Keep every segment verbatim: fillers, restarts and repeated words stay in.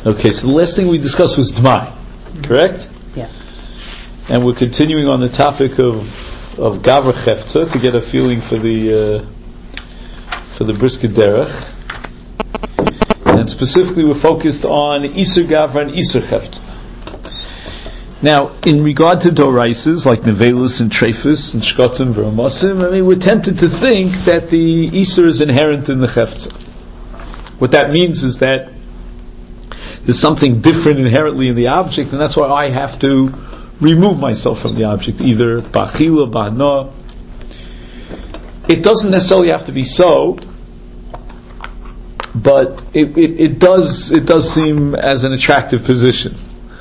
Okay, so the last thing we discussed was Dmai, correct? Yeah. And we're continuing on the topic of of Gavra Chefza to get a feeling for the uh, for the Brisker Derech. And specifically we're focused on Isur Gavra and Isur Chefza. Now, in regard to Doraises like Nevelus and Trefus and Shkotzim and V'Ramosim, I mean, we're tempted to think that the Isur is inherent in the Chefza. What that means is that there's something different inherently in the object, and that's why I have to remove myself from the object, either ba'achila, ba'hana. It doesn't necessarily have to be so, but it, it, it does it does seem as an attractive position.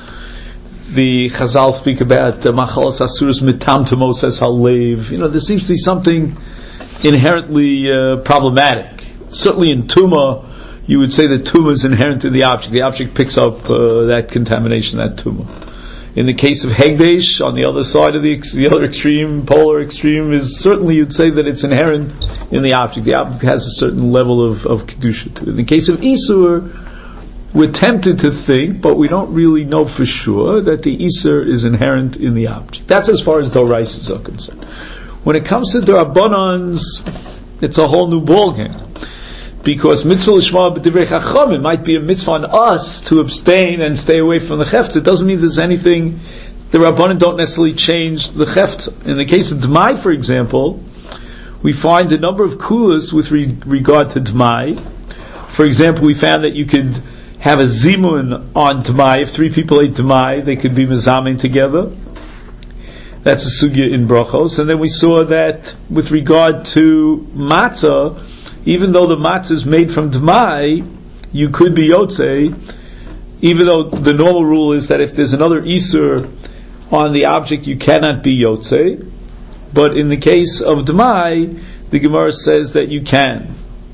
The Chazal speak about machalos asuros mitam tamos as halev. You know, there seems to be something inherently uh, problematic. Certainly in Tumah, you would say that tumah is inherent in the object. The object picks up uh, that contamination, that tumah. In the case of Hegdesh, on the other side of the ex- the other extreme, polar extreme, is certainly you'd say that it's inherent in the object. The object has a certain level of, of kedusha to it. In the case of Isur, we're tempted to think, but we don't really know for sure, that the Isur is inherent in the object. That's as far as Doraises are concerned. When it comes to Dorabbanans, it's a whole new ballgame. Because mitzvah l'shma b'divrei chachamim might be a mitzvah on us to abstain and stay away from the chefta. It doesn't mean there's anything. The rabbanim don't necessarily change the chefta. In the case of Dmai, for example, we find a number of kulas with re- regard to Dmai. For example, we found that you could have a zimun on Dmai. If three people ate Dmai, they could be mezamin together. That's a sugya in brachos. And then we saw that with regard to matzah, even though the matzah is made from Dmai, you could be Yotzei, even though the normal rule is that if there's another Isur on the object, you cannot be Yotzei. But in the case of Dmai, the Gemara says that you can.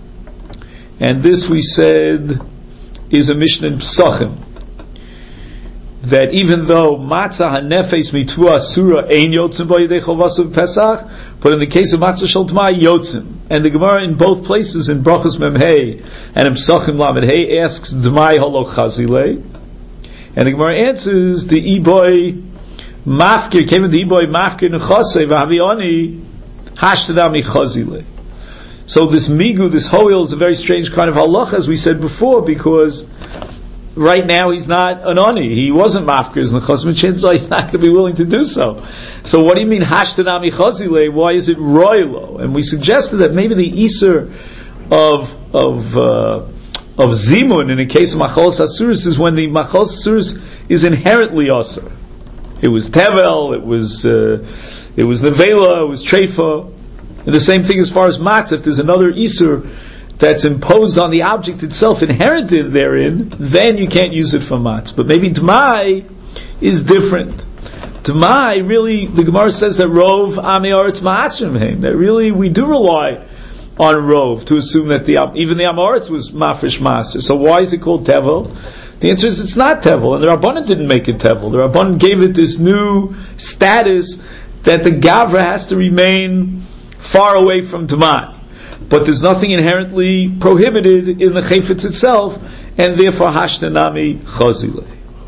And this, we said, is a Mishnah in Pesachim. That even though matzah hanefes mitu asura ein yotzim bo yedei chovasu Pesach, but in the case of matzah shel Dmai, yotzim. And the Gemara in both places, in Brachos Memhei and in Pesachim Lamed Hey, asks Dmai holo chazile, and the Gemara answers the iboy mafkir came in the iboy mafkir nechasei v'havioni hashtadami chazile. So this migu, this hoil, is a very strange kind of halacha, as we said before, because right now he's not an oni. He wasn't mafkir nechasei, so he's not going to be willing to do so. So what do you mean hashtanami chazile? Why is it royalo? And we suggested that maybe the Isur of of uh, of zimun in the case of machalos asuris is when the machalos asuris is inherently asur. It was tevel, it was uh, it was nevela, it was treifa. And the same thing as far as matzah. If there's another Isur that's imposed on the object itself, inherent therein, then you can't use it for matzah. But maybe Dmai is different. Dmai, really, the Gemara says that Rov Ami Aretz Ma'asrim Heim. That really we do rely on Rov to assume that the even the Amoritz was Mafresh Master. So why is it called Tevel? The answer is it's not Tevel, and the Rabbanan didn't make it Tevel. The Rabbanan gave it this new status that the Gavra has to remain far away from Dmai. But there's nothing inherently prohibited in the Chayfetz itself, and therefore Hashtanami Chazile.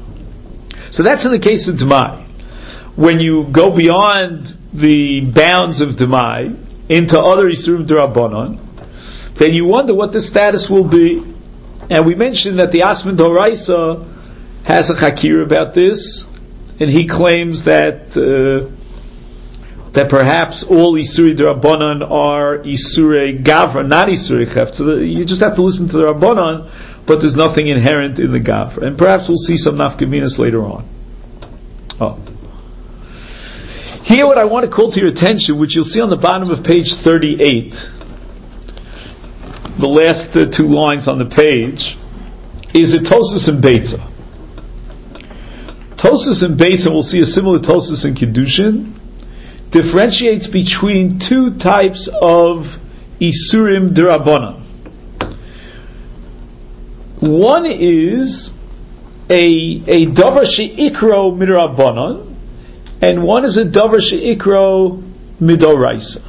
So that's in the case of Dmai. When you go beyond the bounds of Dmai into other Isurim D'Rabbanan, then you wonder what the status will be. And we mentioned that the Asman Doraisa has a Chakir about this, and he claims that uh, that perhaps all Isuri D'Rabbanan are Isurei Gavra, not Isurei Cheft. So the, you just have to listen to the Rabbanan, but there's nothing inherent in the Gavra. And perhaps we'll see some Nafkaminas later on. Oh. Here what I want to call to your attention, which you'll see on the bottom of page thirty-eight, the last uh, two lines on the page, is a Tosus and Beitza. Tosus and Beitza, we'll see a similar Tosus in Kiddushin, differentiates between two types of Isurim D'Rabbanan. One is a a Davar She'ikro Midrabbanan, and one is a Davar She'ikro Midoraisa.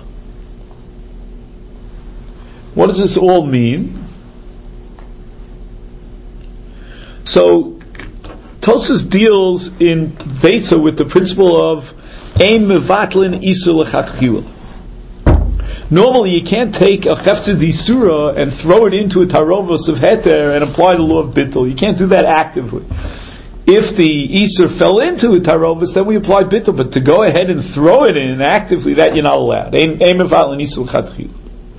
What does this all mean? So Tosfos deals in Beitza with the principle of ein mevatlin isur lechatchila. Normally, you can't take a cheftzah d'isura and throw it into a tarovos of heter and apply the law of bittul. You can't do that actively. If the isur fell into a tarovos, then we apply bittul. But to go ahead and throw it in actively, that you're not allowed. Ein mevatlin isur lechatchila.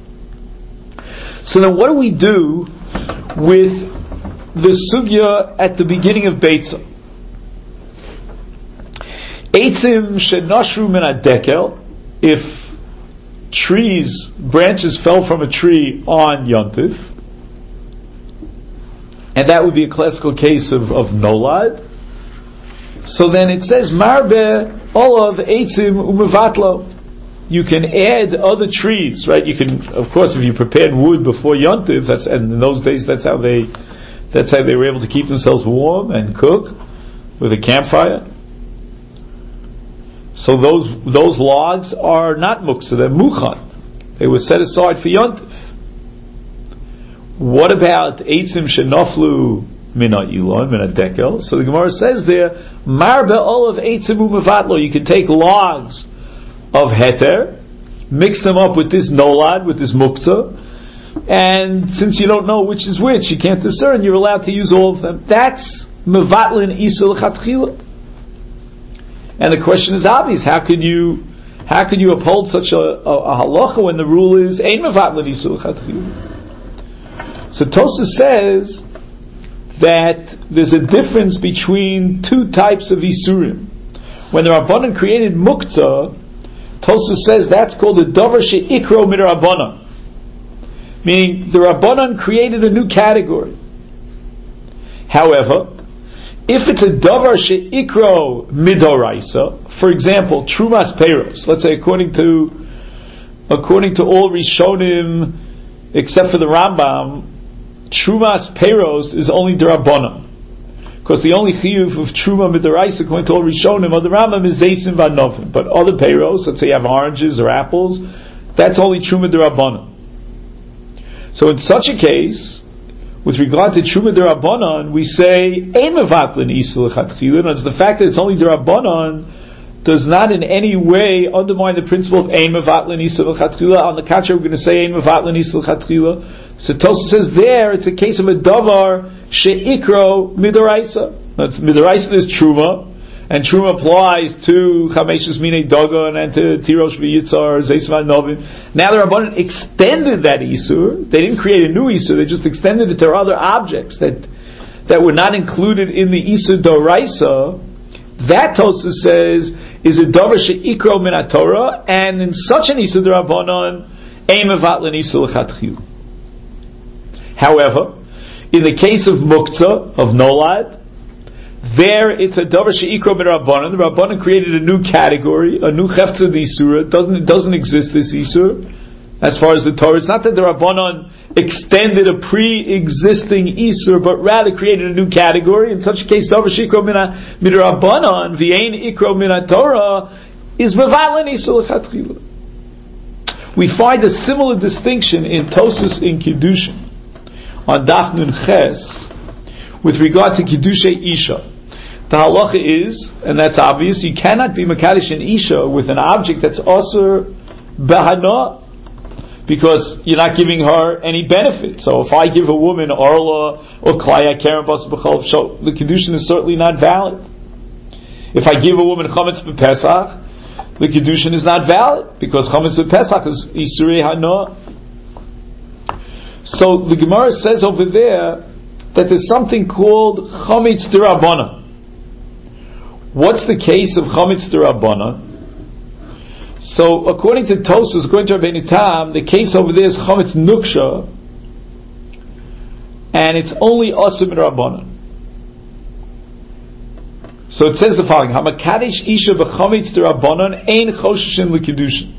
So then, what do we do with the sugya at the beginning of Beitza? Eitzim shenashru min hadekel, if trees, branches fell from a tree on Yontif, and that would be a classical case of, of Nolad. So then it says, Marbe olav eitzim umevatlo. You can add other trees, right? You can, of course, if you prepared wood before Yontif, that's, and in those days that's how they That's how they were able to keep themselves warm and cook with a campfire. So those those logs are not muksa, they're muchan. They were set aside for yontif. What about eitzim shenoflu mina ilon, mina dekel? So the Gemara says there, marbe olav eitzim umevatlo. You can take logs of heter, mix them up with this nolad, with this muksa, and since you don't know which is which, you can't discern, you're allowed to use all of them. That's mevatlin isur lechatchila. And the question is obvious: how could you, how could you uphold such a, a, a halacha when the rule is ein mevatlin isur lechatchila? So Tosfos says that there's a difference between two types of isurim. When the Rabbanan created muktzah, Tosfos says that's called a davar she'ikro midrabanan. Meaning, the Rabbanan created a new category. However, if it's a davar she'ikro midoraisa, for example, trumas peiros, let's say according to according to all Rishonim, except for the Rambam, trumas peiros is only d'Rabbanan, because the only chiyuv of truma midoraisa according to all Rishonim or the Rambam is zeisim v'anovim. But other peiros, let's say you have oranges or apples, that's only truma d'Rabbanan. So in such a case, with regard to Truma D'Rabbanan, we say ein mevatlin isur lechatchila. And it's the fact that it's only D'Rabbanan does not in any way undermine the principle of ein mevatlin isur lechatchila. On the contrary, we're going to say ein mevatlin isur lechatchila. So Tosfos says there it's a case of a davar she'ikro midoraisa. That's midoraisa is Truma, and Truma applies to Chameshes Minei Dagon and to Tirosh V'Yitzar, Zeis V'Anovim. Now the Rabbanan extended that Isur. They didn't create a new Isur, they just extended it to other objects that that were not included in the Isur Doraisa. That Tosfos says is a Davar She'ikro Min HaTorah, and in such an Isur D'Rabbanan, ein mevatlin isur lechatchila. However, in the case of Muktzah, of Nolad, there it's a davar she'ikro midrabanan. The Rabbanan created a new category, a new cheftzah d'isura. It doesn't it doesn't exist this isur as far as the Torah. It's not that the Rabbanan extended a pre-existing isur, but rather created a new category. In such a case, davar she'ikro midrabanan v'ein ikro min Torah is mevatlin isur lechatchila. We find a similar distinction in Tosfos in Kiddushin on Daf Nun Ches with regard to Kiddushay Isha. The halacha is, and that's obvious, you cannot be Makadosh an Isha with an object that's also Behana, because you're not giving her any benefit. So if I give a woman Orla or Klaya Keren Bas B'chol, so the Kiddushin is certainly not valid. If I give a woman Chametz B'Pesach, the Kiddushin is not valid, because Chametz B'Pesach is Isurei Hana. So the Gemara says over there that there's something called Chametz D'Rabbanan. What's the case of Chametz D'Rabbanan? So according to Tosfos, according to Rabbeinu Tam, the case over there is Chametz Nuksha, and it's only Asur D'Rabbanan. So it says the following: Hamakadesh Isha b'Chametz D'Rabbanan ein choshishin l'Kiddushin.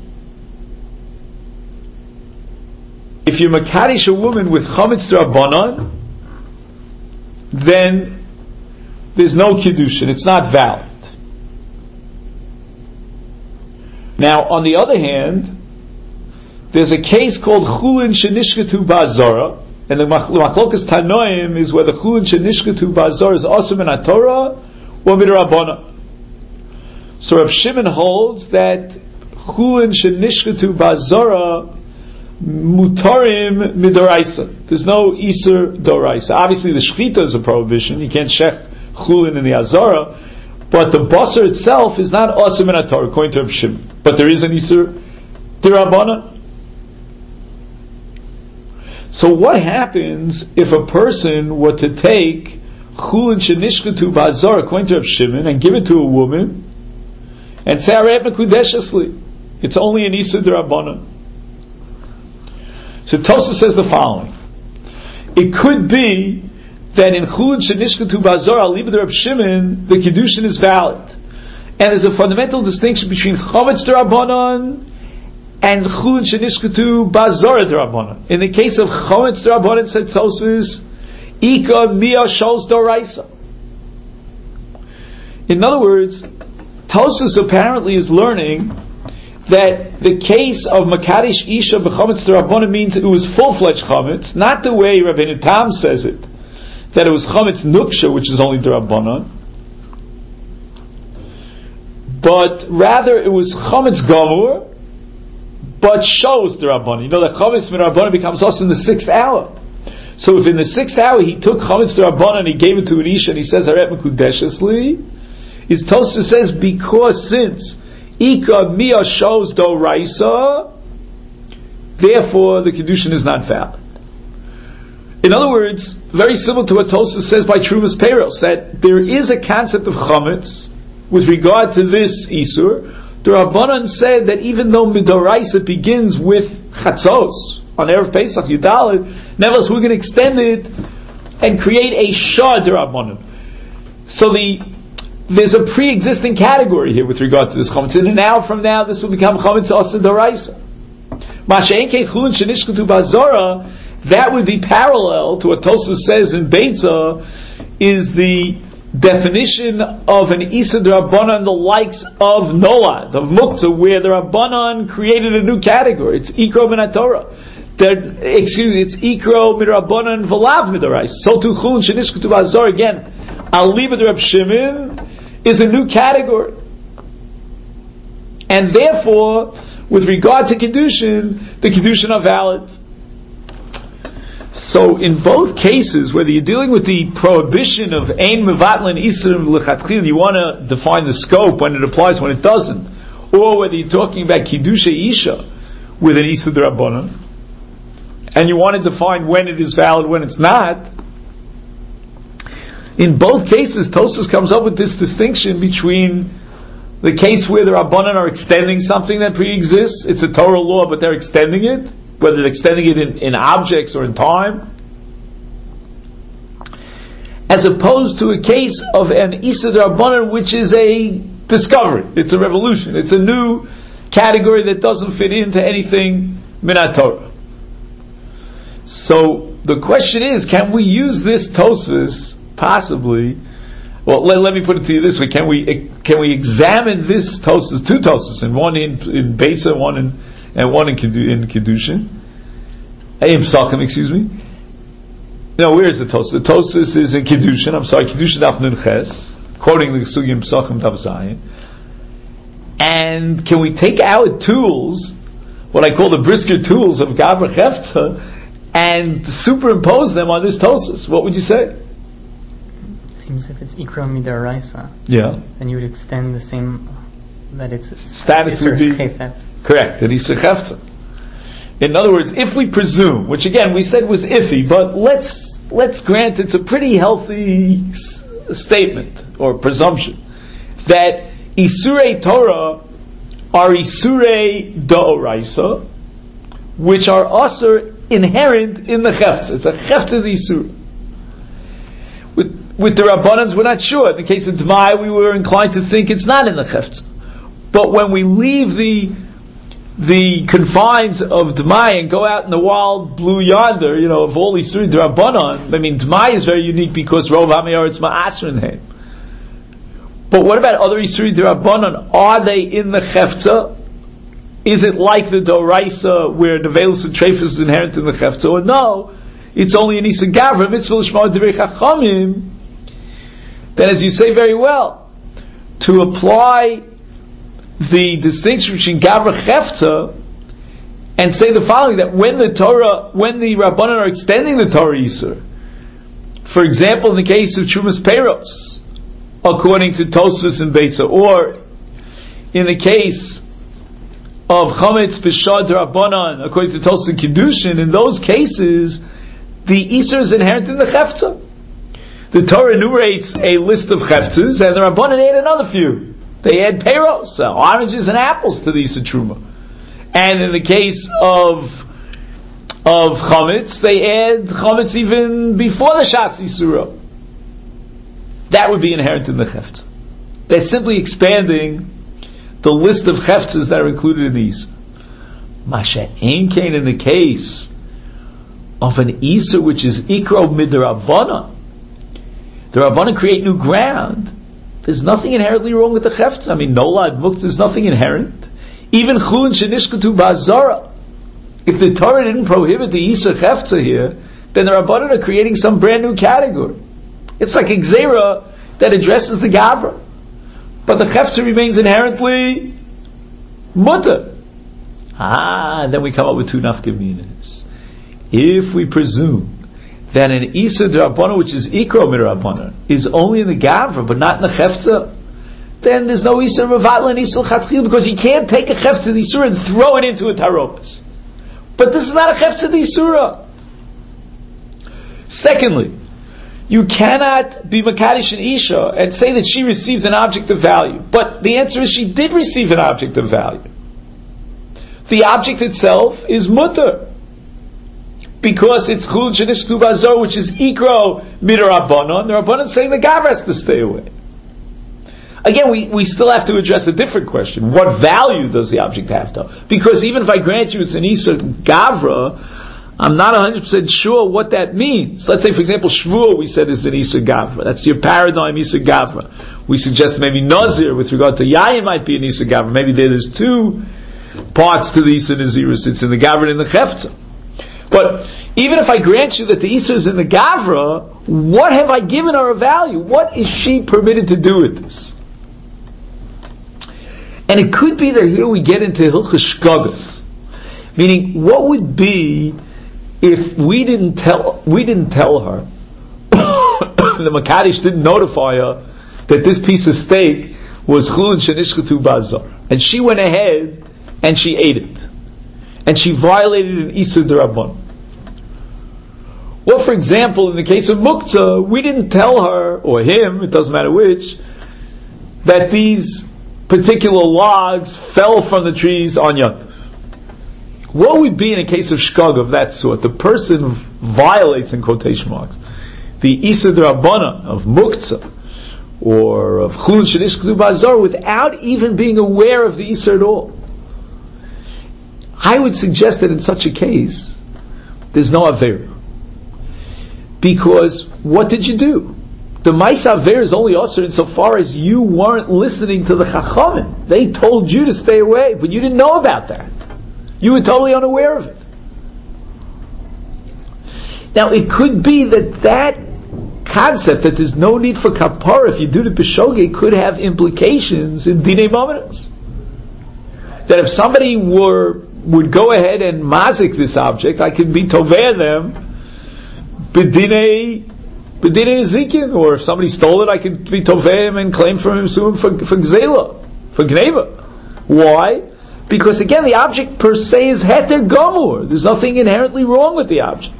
If you Makadesh a woman with Chametz D'Rabbanan, then there's no Kiddushin, it's not valid. Now, on the other hand, there's a case called Chulin Shenishketu Ba'Zara, And the Machlokas Tanoim is whether Chulin Shenishkatu Ba'azor is also min Torah or midrabbanan. So Rav Shimon holds that Chulin Shenishkatu Ba'azor mutarim midoraisa. There's no Isur doraisa. Obviously, the shechita is a prohibition. You can't shech Chulin in the Azara, but the basar itself is not also min Torah according to Rav Shimon. But there is an Isur dirabbanan. So what happens if a person were to take Chulin Shenishkatu Ba'azor according to Rav Shimon and give it to a woman and say Arayat Mekudeshesli? It's only an Isur D'Rabbanan. So Tosfos says the following: it could be that in Chulin Shenishkatu Ba'azor al Libed Rav Shimon the Kiddushin is valid, and there's a fundamental distinction between Chametz D'Rabbanan and Chulin Shenishkatu Ba'azor D'Rabbanan. In the case of Chametz D'Rabbanan, said Tosfos, Ika Mia Shos Doraisa. In other words, Tosfos apparently is learning that the case of Makadish Isha b'Chametz D'Rabbanan means it was full-fledged Chametz, not the way Rabbeinu Tam says it, that it was Chametz Nuksha, which is only D'Rabbanan, but rather it was Chametz Gamur, but shows D'Rabbanan. You know that Chametz D'Rabbanan becomes also in the sixth hour. So if in the sixth hour he took Chametz D'Rabbanan and he gave it to an Isha and he says Haret Mekudeshesli, his Tosfos says because since Ika Mia shows Doraisa, therefore the Kiddushin is not valid. In other words, very similar to what Tosfos says by Trumas Peiros, that there is a concept of Chametz with regard to this Isur. The Rabbanan said that even though Midoraisa begins with Chatzos on Erev Pesach Yudalit, nevertheless we're going to extend it and create a Shah D'Rabbanan. So the there's a pre-existing category here with regard to this Chametz, and now from now this will become Chametz Asa D'Oraisa. Masha'enke Chulin Shenishkatu Ba'azora, that would be parallel to what Tosfos says in Beitza, is the definition of an Isa D'Rabbanan, the likes of Nolad, of Muktzah, where the Rabbanan created a new category. It's Ikro Min HaTorah. Excuse me, it's Ikro Midrabbanan V'lav Midorais. So too Chulin Shenishkatu Ba'azor, again, Al Libed Reb Shimon is a new category. And therefore, with regard to Kiddushin, the Kiddushin are valid. So in both cases, whether you're dealing with the prohibition of Ein Mevatlin Isur L'Chatchil, you want to define the scope when it applies, when it doesn't, or whether you're talking about Kiddusha Isha with an Isur D'Rabbanan, and you want to define when it is valid, when it's not, in both cases, Tosfos comes up with this distinction between the case where the Rabbanan are extending something that pre-exists, it's a Torah law, but they're extending it, whether they're extending it in, in objects or in time, as opposed to a case of an Isur D'Rabbanan, which is a discovery, it's a revolution, it's a new category that doesn't fit into anything Min HaTorah. So the question is, can we use this Tosfos possibly? Well, let, let me put it to you this way: Can we can we examine this Tosfos, two Tosfos, and one in in Beitza, and one in and one in in Kiddushin, in Pesachim, excuse me. No, where is the Tosfos? The Tosfos is in Kiddushin. I'm sorry, Kiddushin Daf Nun Ches, quoting the Sugim Pesachim Daf Zayin. And can we take our tools, what I call the Brisker tools of Gabra Hefta, and superimpose them on this Tosfos? What would you say? Seems if it's Ikra Midaraisa, yeah, then you would extend the same, that it's status would be chefetz. Correct, that Isur Chefetz. In other words, if we presume, which again we said was iffy, but let's let's grant it's a pretty healthy s- statement or presumption that Isurei Torah are Isurei D'Oraisa, which are also inherent in the Chefetz. It's a Chefetz of the Isur. With with the Rabbanans, we're not sure. In the case of D'mai, we were inclined to think it's not in the Chefetz. But when we leave the the confines of D'mai and go out in the wild blue yonder, you know, of all Isuri D'Rabbanan, I mean, D'mai is very unique because Rov Hamiyar it's Ma'asrin Heim. But what about other Isuri D'Rabbanan? Are they in the Chefza? Is it like the Doraisa where the Veilus and Treifus is inherent in the Chefza? Or no, it's only an Isa Gavra, mitzvah l'shma divrei chachamim, then as you say very well, to apply the distinction between Gavra Chefta and say the following, that when the Torah, when the Rabbanan are extending the Torah Yisur, for example in the case of Trumas Peiros, according to Tosfos and Beitza, or in the case of Chametz B'Shad Rabbanan, according to Tosfos and Kiddushin, in those cases, the Yisur is inherent in the Chefta. The Torah enumerates a list of Cheftzas, and the Rabbanan add another few. They add Peiros, uh, oranges and apples to the Yisur Truma. And in the case of of Chametz, they add Chametz even before the Shas Yisura. That would be inherent in the Chefta. They're simply expanding the list of Cheftzas that are included in these. Masha Ein Kain, in the case of an Isur which is Ikro Midrabana, the Rabbanan create new ground. There's nothing inherently wrong with the Chefta. I mean, Nolad Muktzah, there's nothing inherent. Even Chulin Shenishkatu Ba'azara, if the Torah didn't prohibit the Isur Chefta here, then the Rabbanan are creating some brand new category. It's like a Gzeira that addresses the Gavra, but the Chefta remains inherently Mutter. Ah, then we come up with two nafkaminas. If we presume that an Isur D'Rabbanan, which is Ikro Midrabbanan, is only in the Gavra but not in the Chefta, then there's no Isur Mevatla and Isur Chatchil, because you can't take a Chefta D'Isura and throw it into a Taropos. But this is not a Chefta D'Isura. Secondly, you cannot be Makadish an Isha and say that she received an object of value. But the answer is she did receive an object of value. The object itself is Mutter, because it's Chul Shenishkatu Ba'azar, which is Ikro Midrabbanan. The Rabbanan saying the Gavra has to stay away. Again, we, we still have to address a different question. What value does the object have to? Because even if I grant you it's an Isur Gavra, I'm not one hundred percent sure what that means. Let's say, for example, Shvuah we said is an Isur Gavra. That's your paradigm Isur Gavra. We suggest maybe Nazir with regard to Yayin might be an Isur Gavra. Maybe there's two parts to the Isur Nazirus. It's in the Gavra and in the Chefta. But even if I grant you that the Isur is in the Gavra, what have I given her a value? What is she permitted to do with this? And it could be that here we get into Hilchos Shkagas, meaning what would be if we didn't tell we didn't tell her, the Makadish didn't notify her that this piece of steak was Chulin Shenishkatu Ba'azar, and she went ahead and she ate it, and she violated an Isur D'Rabbanan. Well, for example, in the case of Muktzah, we didn't tell her, or him, it doesn't matter which, that these particular logs fell from the trees on Yontif. What would be in a case of shkag of that sort? The person violates, in quotation marks, the Isur D'Rabbanan of Muktzah or of Chulin Shenishkatu Ba'azar without even being aware of the Isur at all. I would suggest that in such a case, there's no Avera. Because what did you do? The Maisa Avera is only usher insofar as you weren't listening to the Chachamim. They told you to stay away, but you didn't know about that. You were totally unaware of it. Now, it could be that that concept, that there's no need for kapara if you do the B'shogeg, could have implications in Dinei Mamonos. That if somebody were would go ahead and mazik this object, I could be toveh them b'dinei b'dinei zikin, or if somebody stole it, I could be toveh him and claim from him soon for for gzela, for gneva. Why? Because again, the object per se is heter gomur. There's nothing inherently wrong with the object.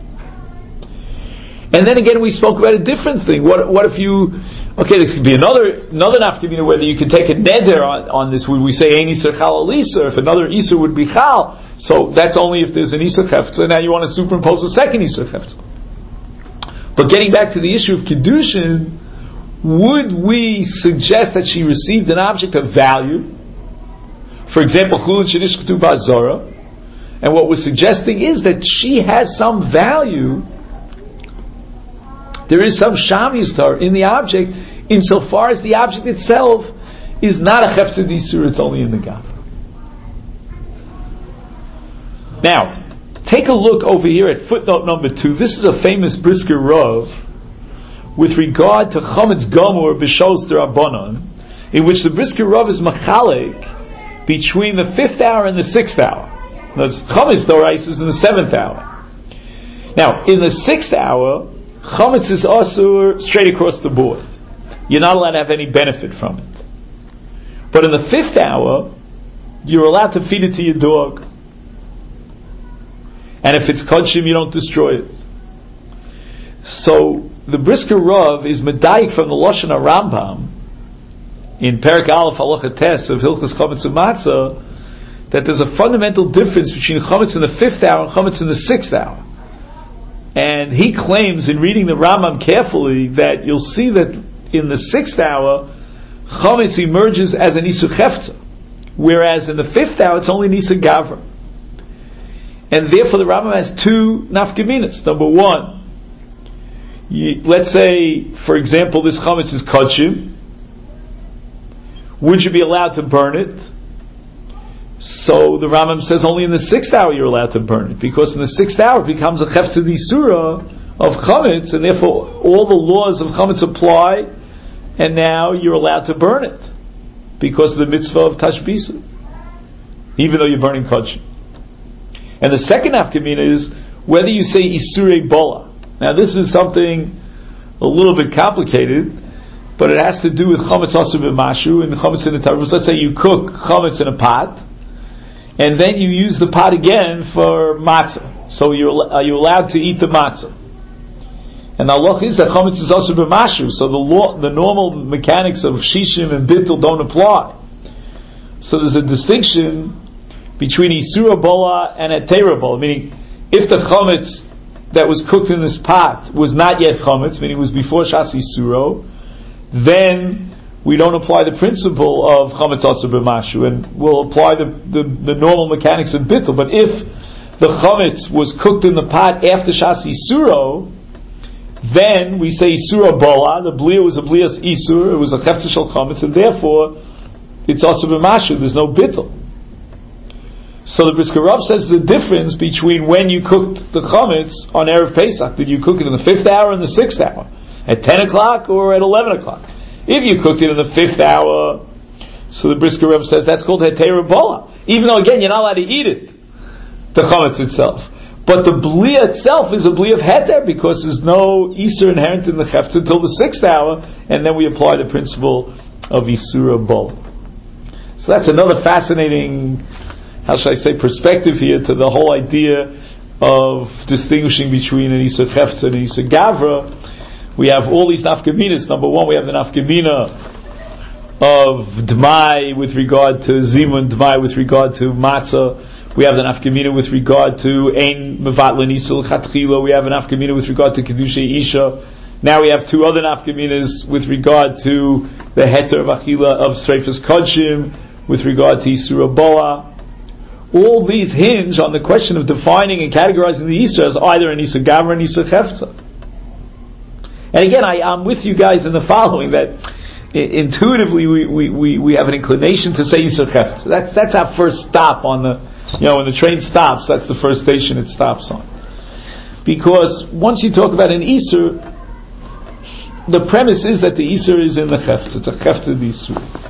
And then again, we spoke about a different thing. What what if you? Okay, there could be another another nafkamina whether you can take a neder on, on this. Would we say ein isur chal al isur? If another isur would be chal, so that's only if there's an isur chefta. Now you want to superimpose a second isur chefta. But getting back to the issue of kiddushin, would we suggest that she received an object of value? For example, chulin shenishkatu ba'azara, and what we're suggesting is that she has some value. There is some shamyustar in the object, insofar as the object itself is not a chefta d'isur; it's only in the gav. Now, Take a look over here at footnote number two. This is a famous Brisker Rav with regard to Chametz Gomor B'Shos D'Rabbanan, in which the Brisker Rav is machalek between the fifth hour and the sixth hour. Now, Chametz Dorais is in the seventh hour. Now, in the sixth hour, Chametz is asur straight across the board. You're not allowed to have any benefit from it. But in the fifth hour, you're allowed to feed it to your dog. And if it's kodshim, you don't destroy it. So the Brisker Rav is medayik from the Lashon HaRambam in Perek Aleph Halacha Tes of Hilchos Chametz U'Matzah that there's a fundamental difference between Chametz in the fifth hour and Chametz in the sixth hour. And he claims in reading the Rambam carefully that you'll see that in the sixth hour Chametz emerges as an Isur Chefza, whereas in the fifth hour it's only an Isur Gavra. And therefore the Rambam has two nafkaminas. Number one, you, let's say, for example, this chametz is kodshim. Would you be allowed to burn it? So the Rambam says only in the sixth hour you're allowed to burn it, because in the sixth hour it becomes a chefta d'isura of chametz, and therefore all the laws of chametz apply, and now you're allowed to burn it because of the mitzvah of tashbisa, even though you're burning kodshim. And the second nafkamina is whether you say Isurei Bola. Now this is something a little bit complicated, but it has to do with Chametz Asur B'Mashu and Chametz in the Tarvus. Let's say you cook Chametz in a pot, and then you use the pot again for matzah. So you're, are you allowed to eat the matzah? And the halacha is that Chametz is Asur B'Mashu, so the law, the normal mechanics of Shishim and Bittul don't apply. So there's a distinction between Isura Bola and Etera Bola, meaning if the chametz that was cooked in this pot was not yet chametz, meaning it was before Shas Isuro, then we don't apply the principle of chametz asur b'mashu, and we'll apply the, the, the normal mechanics of bittul. But if the chametz was cooked in the pot after Shas Isuro, then we say Isura Bola, the blia was a blias Isur, it was a chefta shel chametz, and therefore it's asur b'mashu, there's no bittul. So the Brisker Rav says the difference between when you cooked the chametz on Erev Pesach. Did you cook it in the fifth hour or in the sixth hour? At ten o'clock or at eleven o'clock? If you cooked it in the fifth hour, so the Brisker Rav says that's called Hetera Bola. Even though again you're not allowed to eat it, the chametz itself. But the blia itself is a blia of heter because there's no Isur inherent in the chefta until the sixth hour, and then we apply the principle of Isura Bola. So that's another fascinating, how should I say, perspective here to the whole idea of distinguishing between an Isur Chefza and an Isur Gavra. We have all these nafkaminas. Number one, we have the nafkamina of Dmai with regard to Zimun, Dmai with regard to Matzah. We have the nafkamina with regard to Ein Mevatlin Isur Chatchila. We have an nafkamina with regard to Kedushay Isha. Now we have two other nafkaminas with regard to the Heter of Achila of Sreifas Kodshim, with regard to Isura Boa. All these hinge on the question of defining and categorizing the Isra as either an Isra Gavra and Isra Chefza. And again, I, I'm with you guys in the following, that intuitively we, we, we, we have an inclination to say Isra Chefza. That's, that's our first stop on the, you know, when the train stops, that's the first station it stops on. Because once you talk about an Isra, the premise is that the Isra is in the Chefza. It's a Chefza d'Isra.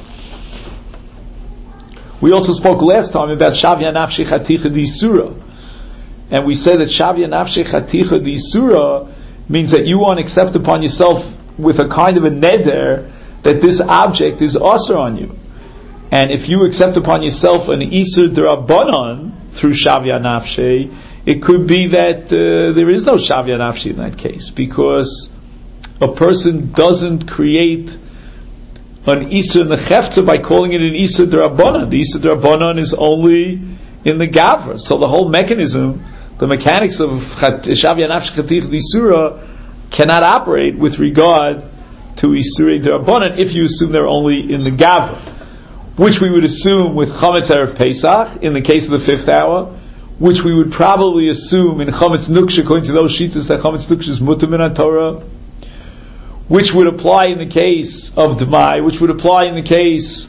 We also spoke last time about Shavya Nafshi Chaticha D'Isura, and we said that Shavya Nafshi Chaticha D'Isura means that you want to accept upon yourself with a kind of a neder that this object is asur on you. And if you accept upon yourself an Isur D'Rabbanan through Shavya Nafshi, it could be that uh, there is no Shavya Nafshi in that case, because a person doesn't create an Isur in the Chefza by calling it an Isur D'Rabbanan. The Isur D'Rabbanan is only in the Gavra. So the whole mechanism, the mechanics of Shavya Nafsh Chatich D'Isura cannot operate with regard to Isurei D'Rabbanan if you assume they're only in the Gavra, which we would assume with Chametz Erev Pesach in the case of the fifth hour, which we would probably assume in Chametz Nuksha, according to those shittas that Chametz Nuksha is Mutar Min HaTorah, which would apply in the case of Dmai, which would apply in the case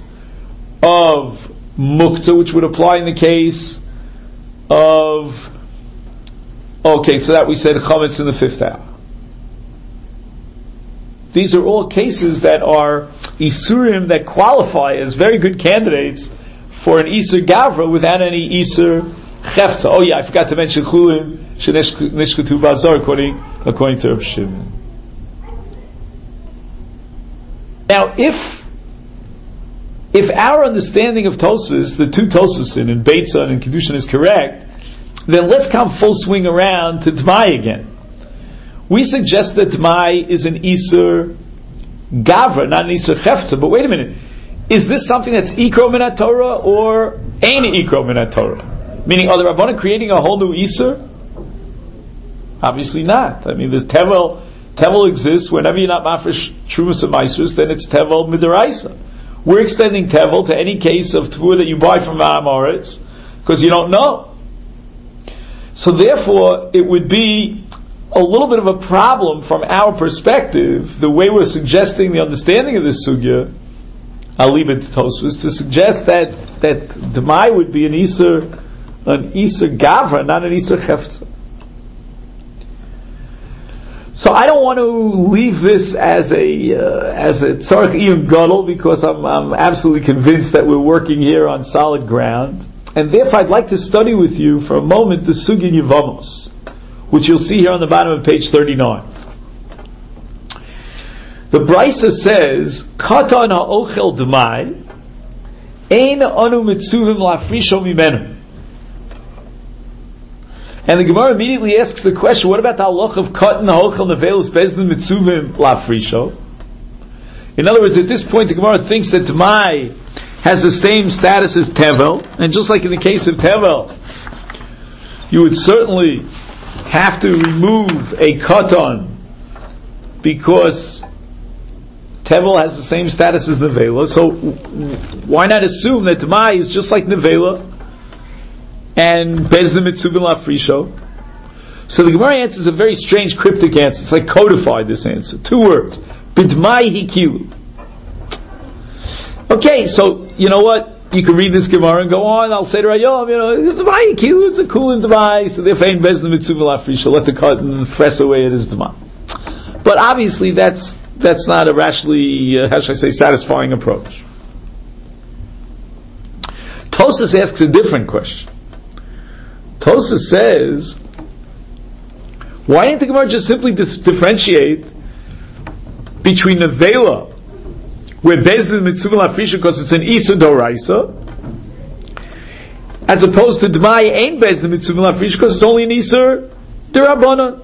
of Mukta, which would apply in the case of Okay, so that we said chametz in the fifth hour. These are all cases that are isurim that qualify as very good candidates for an isur gavra without any isur chefza. Oh yeah, I forgot to mention chulin shenishkatu bazar according according to Reb Shimon. Now, if if our understanding of Tosfos, the two Tosfosin in Beitza and in Kedushin is correct, then let's come full swing around to Dmai again. We suggest that Dmai is an Isur Gavra, not an Isur Chefza. But wait a minute, is this something that's Ikro Minat Torah or Ein Ikro Minat Torah? Meaning, are the Rabbanan creating a whole new Isur? Obviously not. I mean, the Tevel Tevel exists whenever you're not Mafresh Trumas and Maisrus, then it's Tevel Midaraisa. We're extending Tevel to any case of Tvur that you buy from Ma'amoritz because you don't know. So therefore, it would be a little bit of a problem from our perspective, the way we're suggesting the understanding of this sugya. I'll leave it to Tosfos to suggest that that Dmai would be an Isur, an Isur Gavra, not an Isur Chefza. So I don't want to leave this as a uh, as a tzarech iyun gadol because I'm I'm absolutely convinced that we're working here on solid ground, and therefore I'd like to study with you for a moment the sugya in Yevamos, which you'll see here on the bottom of page thirty-nine. The Brisa says, "Katan ha'ochel d'mai, ein anu mitzuvim lafrisho mimenu." And the Gemara immediately asks the question, what about the halach of katan ha'ochel nevelos bezdin mitzuvim lafrisho? In other words, at this point the Gemara thinks that d'mai has the same status as tevel, and just like in the case of tevel, you would certainly have to remove a katan because tevel has the same status as nevela. So why not assume that d'mai is just like nevela and bezdin mitzuvim lafrisho? So the Gemara answers a very strange cryptic answer. It's like codified, this answer. Two words. B'dmai hikilu. Okay, so you know what? You can read this Gemara and go on. I'll say to Rayom, you know, D'mai hikilu, it's a cool D'mai, so therefore ain't bezdin mitzuvim lafrisho. Let the cotton press away at his D'mai. But obviously that's that's not a rationally, uh, how should I say, satisfying approach. Tosfos asks a different question. Tosfos says, why didn't the Gemara just simply dis- differentiate between the Vela, where bezdin mitzuvim lafrisha because it's an Isur Doraisa, as opposed to D'mai ain't bezdin mitzuvim lafrisha because it's only an Isur D'Rabbanan?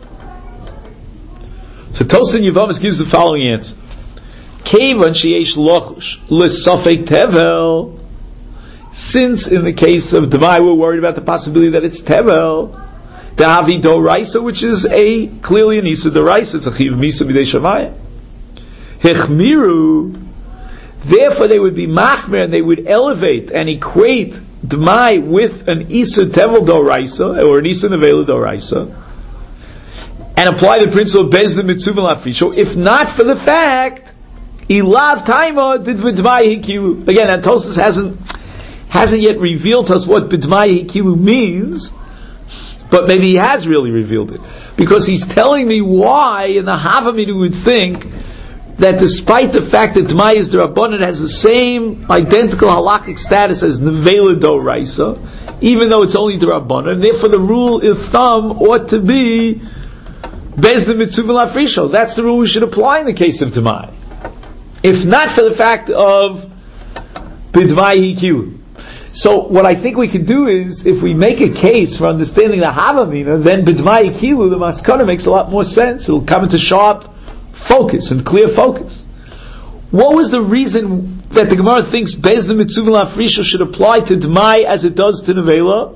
So Tosfos in Yevamos gives the following answer: Kevan sheyesh lochush l'safek tevel. Since in the case of D'mai we're worried about the possibility that it's tevel, the havi doraisa, which is a clearly an Isur Doraisa, it's a chiv misa b'dei shamayim. Hechmiru, therefore they would be machmer and they would elevate and equate D'mai with an Isur tevel doraisa or an Isur nevela doraisa, and apply the principle of bezdin mitzuvim lafrisho, if not for the fact ilav taima did v'dmai hikilu. Again, and Tosfos hasn't hasn't yet revealed to us what b'dmai hikilu means, but maybe he has really revealed it, because he's telling me why in the Havamina would think that despite the fact that D'mai is D'Rabbanan, has the same identical halakhic status as nevela doraisa, even though it's only D'Rabbanan, and therefore the rule of thumb ought to be bezdin mitzuvim lafrisho. That's the rule we should apply in the case of D'mai, if not for the fact of b'dmai hikilu. So what I think we could do is, if we make a case for understanding the Havamina, then b'dmai hikilu, the maskana makes a lot more sense. It'll come into sharp focus and clear focus. What was the reason that the Gemara thinks bezdin mitzuvim lafrisho should apply to D'mai as it does to nevela?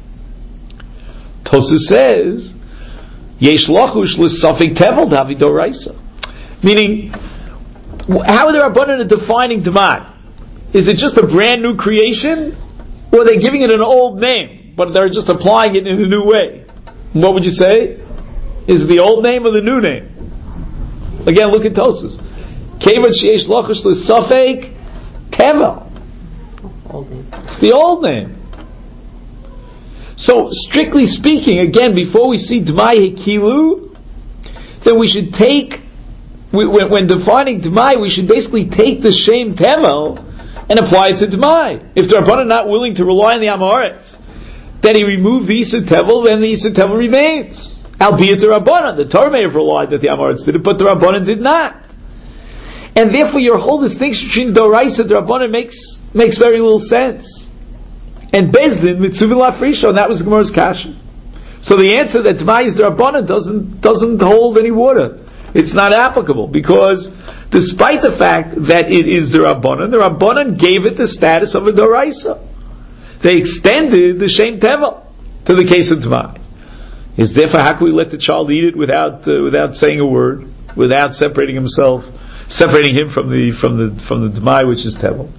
Tosfos says, yesh lochush l'safek tevel davi doraisa. Meaning, how are the Rabbanan defining D'mai? Is it just a brand new creation, or are they giving it an old name, but they're just applying it in a new way? What would you say? Is it the old name or the new name? Again, look at Tosfos. Kevan sheyesh lochush l'safek tevel. It's the old name. So, strictly speaking, again, before we see Dmai Hikilu, then we should take, when, when defining Dmai, we should basically take the Shem Tevel and apply it to Dmai. If the Rabbanan are not willing to rely on the Amoritz, then he removed the Yisur Tevel, then the Yisur Tevel remains. Albeit the Rabbanan, the Torah may have relied that the Amoritz did it, but the Rabbanan did not. And therefore your whole distinction between Doraisa and Rabbanan makes, makes very little sense. And Bezdin, Mitzuvin Lafrisha, and that was the Gemara's Kasha. So the answer that Dmai is the Rabbanan doesn't, doesn't hold any water. It's not applicable, because despite the fact that it is the Rabbanan, the Rabbanan gave it the status of a Doraisa. They extended the Shem Tevel to the case of Dmai. Is therefore how can we let the child eat it without uh, without saying a word, without separating himself, separating him from the from the from the Dmai, which is Tevel?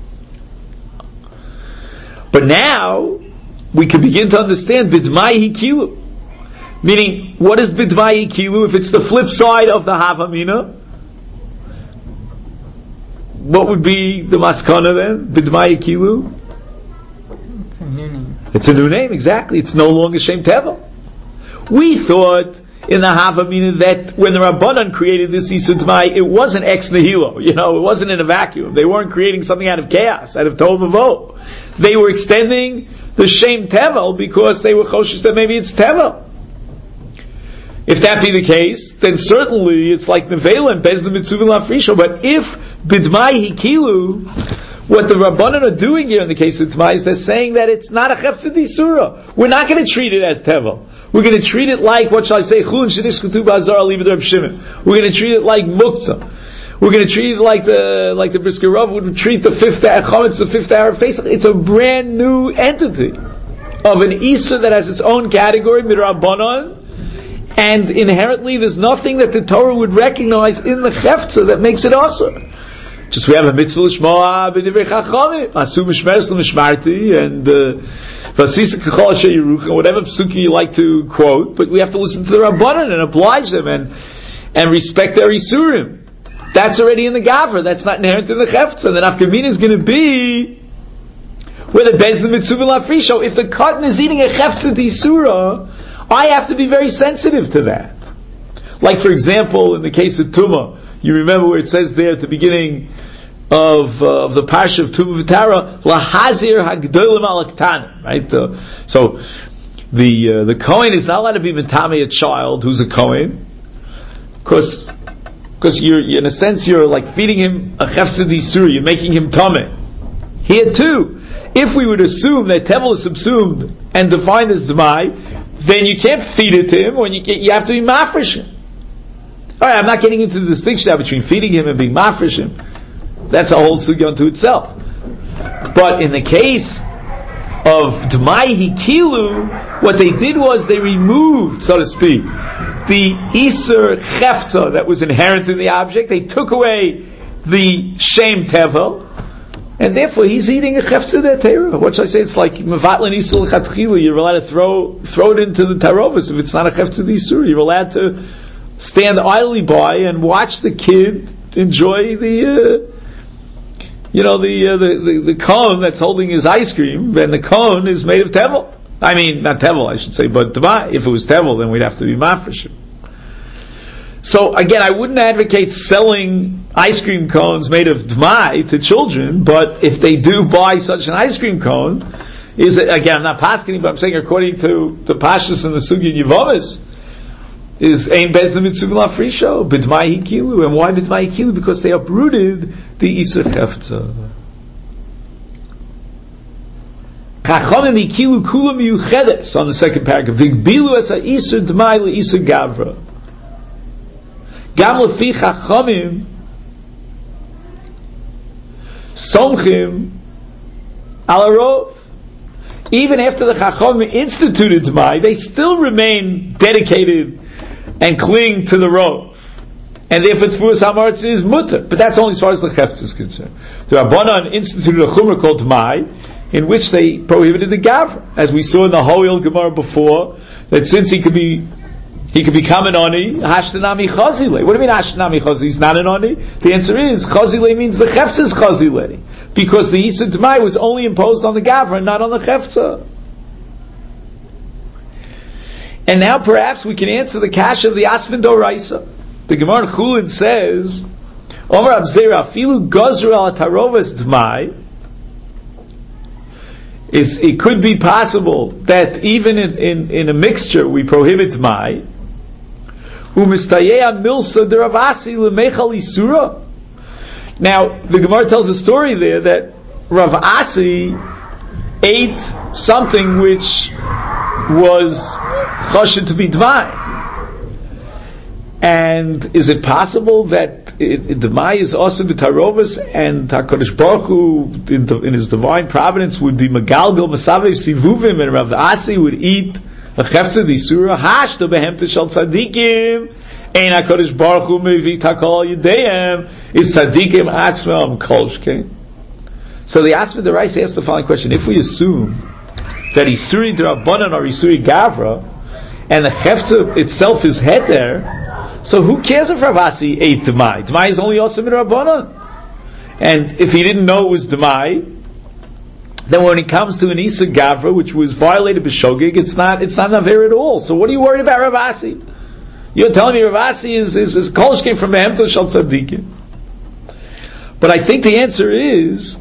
But now we can begin to understand Bidmai Hikilu. Meaning, what is Bidmai Hikilu if it's the flip side of the Havamina? What would be the Maskana then? Bidmai Hikilu? It's a new name. It's a new name, exactly. It's no longer Shem Tevel. We thought in the Havamina that when the Rabbanan created this Yisur Dmai, it wasn't ex nihilo. You know, it wasn't in a vacuum. They weren't creating something out of chaos, out of Tov Vavo. They were extending the Shem Tevel because they were choshesh that maybe it's Tevel. If that be the case, then certainly it's like Nevela and Bezdin Mitzuvin Lafrisha. But if Bidmai Hikilu, what the Rabbanan are doing here in the case of Dmai is they're saying that it's not a Chefza D'Isura. We're not going to treat it as Tevel. We're going to treat it like, what shall I say, Chulin Shenish Ketub Azar Alibid Reb Shimon. We're going to treat it like Muktzah. We're going to treat it like the like the Brisker Rav would treat the fifth Chometz, the fifth hour face. It's a brand new entity of an Isur that has its own category, Midrabanan, and inherently there's nothing that the Torah would recognize in the Chefza that makes it Asur. Just we have a mitzvah l'shmoa b'divrei chachamim, asu mishmeres l'mishmarti, and vasisa kachol asher yeruchim, whatever psuki you like to quote, but we have to listen to the Rabbanan and oblige them and and respect their isurim. That's already in the Gavra. That's not inherent in the Chefza. The nafkamina is going to be where the Bezdin Mitzuvin Lafrisha. If the cotton is eating a Chefza d'Isura, I have to be very sensitive to that. Like for example, in the case of Tumah, you remember where it says there at the beginning of uh, of the Parsha of Tumah V'Tara, Lahazir Hagdolim Alaktanim, right? The, so the uh, the Kohen is not allowed to be Mitame a child who's a Kohen, because because you're, you're in a sense you're like feeding him a Chefza d'Isura, you're making him Tameh. Here too, if we would assume that Tevel is subsumed and defined as Dmai, then you can't feed it to him when you get, you have to be mafresh him. Alright, I'm not getting into the distinction now between feeding him and being mafresh him. That's a whole sugya unto itself. But in the case of Dmai Hikilu, what they did was they removed, so to speak, the Isur Chefza that was inherent in the object. They took away the Shem Tevel, and therefore he's eating a Chefza D'Teira. What should I say? It's like Mevatlin Isur L'Chatchila. You're allowed to throw throw it into the Tarovas. If it's not a Chefza D'Isur, you're allowed to stand idly by and watch the kid enjoy the, uh, you know, the, uh, the the the cone that's holding his ice cream, and the cone is made of Tevel. I mean, not Tevel, I should say, but Dmai. If it was Tevel, then we'd have to be mafresh. So again, I wouldn't advocate selling ice cream cones made of Dmai to children, but if they do buy such an ice cream cone, is it, again, I'm not paskening, but I'm saying according to the Pashtus and the Sugi Yevomis, is Ein Bezdin Mitzuvin Lafrisha, B'Dmai Hikilu. And why B'Dmai Hikilu? Because they uprooted the Isur Chefza. Chachamim Hikilu Kula Miyuchedes, on the second paragraph. Vigbilu es ha'Isur Dmai le'Isur Gavra. Gam lefi Chachamim Somchim al Arov. Even after the Chachamim instituted Dmai, they still remain dedicated and cling to the Rov. And therefore Tfuas HaMaretz is mutter. But that's only as far as the Chefza is concerned. The Rabbanan instituted a Chumrah called Dmai, in which they prohibited the Gavra. As we saw in the Hoil Gemara before, that since he could be he could become an Oni, Hashtanami Chazile. What do you mean Hashtanami Chazile? He's not an Oni? The answer is, Chazile means the Chefza is Chazile. Because the Isur Dmai was only imposed on the Gavra, not on the Chefza. And now perhaps we can answer the kasha of the Asfin Doraisa. The Gemara in Chulin says, Omer Abzera Afilu Gozru al Tarovas Dmai. Is it could be possible that even in, in, in a mixture we prohibit Dmai. Umistayea Milsa de Ravasi Lemechal Isura. Now the Gemara tells a story there that Rav Asi ate something which was choshed to be Dmai. And is it possible that the Dmai is also b'tarovas, and HaKadosh Baruch Hu in, in His divine providence would be Megalgal Masavev Sivuvim, and Rav Asi would eat a chefta d'isura hashto behemta shel tzadikim, ein HaKadosh Baruch Hu mevi takol yideim is tzadikim atzmam kolshke. So the Asma the Rice asked the following question: if we assume that Isuri D'Rabbanan or Isuri Gavra, and the chefta itself is heter, so who cares if Rav Asi ate D'mai? D'mai is only also D'Rabbanan. And if he didn't know it was D'mai, then when it comes to an Isa Gavra, which was violated b'shogig, it's not it's not Naver at all. So what are you worried about Rav Asi? You're telling me Rav Asi is is, is kolshke from Behemto Shal Tzadikim. But I think the answer is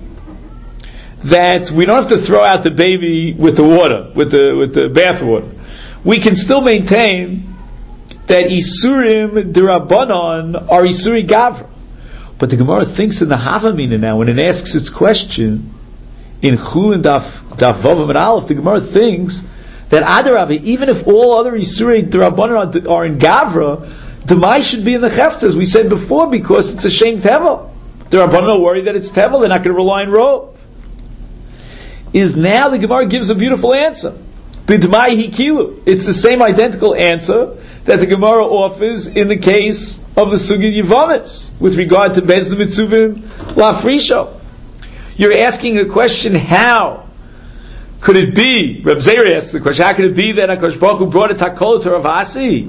that we don't have to throw out the baby with the water, with the with the bath water. We can still maintain that Isurim D'Rabbanan are Isuri Gavra. But the Gemara thinks in the Havamina now, when it asks its question, in Chulin Daf Daf Vavam and Aleph, the Gemara thinks that Adarabah, even if all other Isuri D'Rabbanan are in Gavra, D'mai should be in the Chefta, as we said before, because it's a shame Tevel. D'Rabbanan are worried that it's Tevel, they're not going to rely on Ro. Is now the Gemara gives a beautiful answer. B'dmai hikilu. It's the same identical answer that the Gemara offers in the case of the Sugya Yevamis with regard to Bez the Mitzuvim Lafrisho. You're asking a question: how could it be? Reb Zera asks the question: how could it be that HaKadosh Baruch Hu brought a takol to Rav Asi?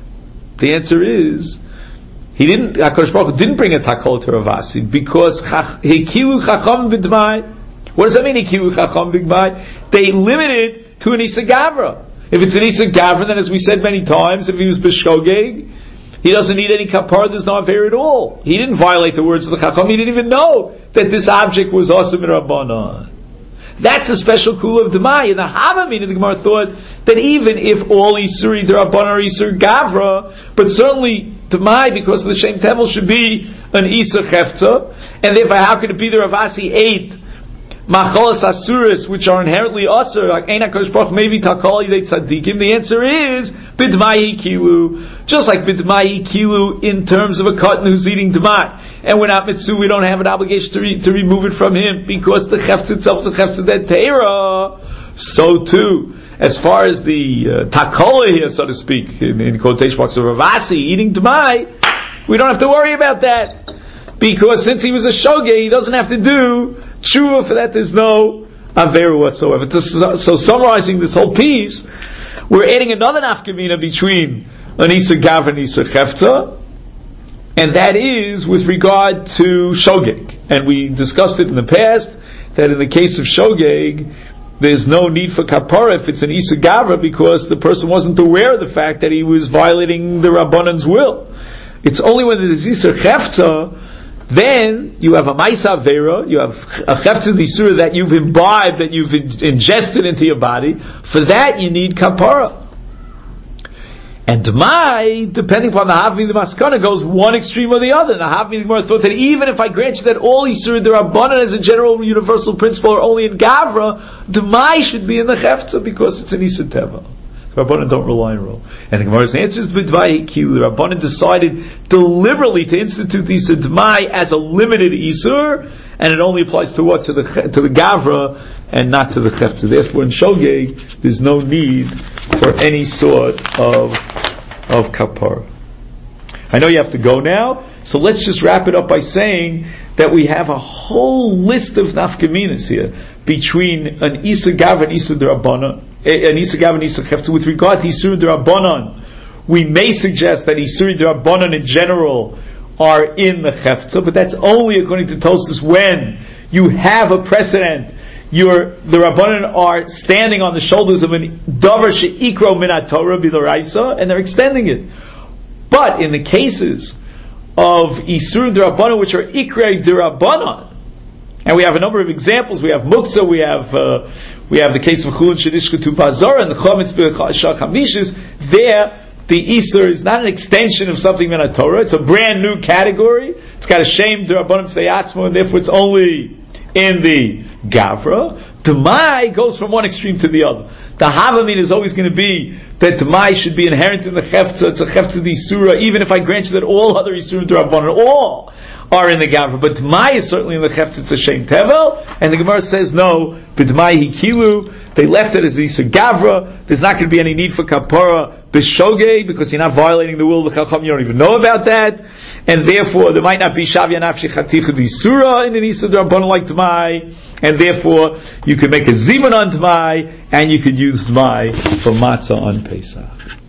The answer is he didn't. HaKadosh Baruch Hu didn't bring a takol to Rav Asi because hikilu chacham b'dmai. What does that mean? Hikilu chacham b'dmai. They limited to an Isa Gavra. If it's an Isa Gavra, then as we said many times, if he was b'shogeg, he doesn't need any kapar, there's no aver at all. He didn't violate the words of the Chacham, he didn't even know that this object was Asur Rabbanan. That's a special kula of D'mai. In the Havamina, the Gemara thought that even if all Isuri D'Rabbanan are Isur Gavra, but certainly D'mai, because of the Shem Tevel, should be an Isa Chefta, and therefore how could it be that Rav Asi ate Macholas Asuris, which are inherently Asur, like Ein HaKadosh Baruch Hu Mevi Takal Yidei Tzadikim? The answer is B'dmai Kilu, just like B'dmai Kilu in terms of a cotton who's eating D'mai. And we're not Mitzu, we don't have an obligation to, re, to remove it from him because the Chefz itself is a Chefz that Teira. So too, as far as the uh, Takala here, so to speak, in, in quotation marks of Rav Asi eating D'mai, we don't have to worry about that. Because since he was a Shogeg, he doesn't have to do Tshuva. For that there's no Averu whatsoever. So summarizing this whole piece, we're adding another nafkamina between an Isa Gav and Isa Chefta, and that is with regard to Shogeg. And we discussed it in the past, that in the case of Shogeg, there's no need for kapara if it's an Isa Gavra, because the person wasn't aware of the fact that he was violating the Rabbanan's will. It's only when there's Isa Chefta, then you have a Maisa Vera, you have a Chefta D'Isura that you've imbibed, that you've ingested into your body. For that you need kapara. And D'mai, depending upon the Havmi the Maskana, goes one extreme or the other. The Havmi the Gemara thought that even if I grant you that all Isur D'Rabbanan as a general universal principle are only in Gavra, D'mai should be in the Chefta because it's an Isur Teva. The Rabbanan don't rely on Ro. And the Gemara's answer is B'dmai Kilu. The Rabbanan decided deliberately to institute the Isur D'mai as a limited Isur, and it only applies to what? To the to the Gavra, and not to the Chefta. Therefore in Shogeg, there's no need for any sort of of kapar. I know you have to go now, so let's just wrap it up by saying that we have a whole list of nafkaminas here between an Isa Gav and Isa D'Rabbanan, an Isa Gav and Isa Chefta. With regard to Isur D'Rabbanan, we may suggest that Isur D'Rabbanan in general are in the Chefta, but that's only according to Tosfos when you have a precedent. your the Rabbanan are standing on the shoulders of an davar she'ikro min haTorah b'loraisa, and they're extending it. But in the cases of Isur D'Rabbanan, which are Ikrei D'Rabbanan, and we have a number of examples. We have Muktzah, we have uh, we have the case of Chulin Shedishkatu Bazar and the Chometz B'Shach Hamishis. There, the Isur is not an extension of something in Torah. It's a brand new category. It's got a shame D'Rabbanan F'Yatzmo, and therefore it's only in the Gavra. D'mai goes from one extreme to the other. The Havamin is always going to be that D'mai should be inherent in the Chefza. It's a Chefza D'Isura, even if I grant you that all other Isurim D'Rabbanan all are in the Gavra, but D'mai is certainly in the Chefza. It's a Shem Tevel, and the Gemara says no, but D'mai Hikilu, they left it as the Isur Gavra. There's not going to be any need for Kapara B'Shogei, because you're not violating the will of the Chacham, you don't even know about that, and therefore there might not be Shavya Nafshi Chaticha D'Isura in an Isur D'Rabbanan like D'mai, and therefore you could make a Zimun on D'mai, and you could use D'mai for Matzah on Pesach.